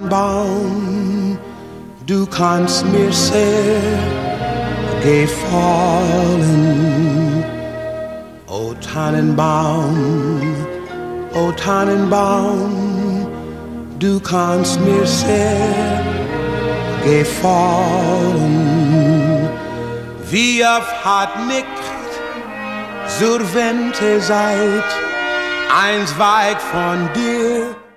Tannenbaum, du kannst mir sehr gefallen. O Tannenbaum, o Tannenbaum, du kannst mir sehr gefallen. Wie oft hat nicht zur Wente seid, eins weit von dir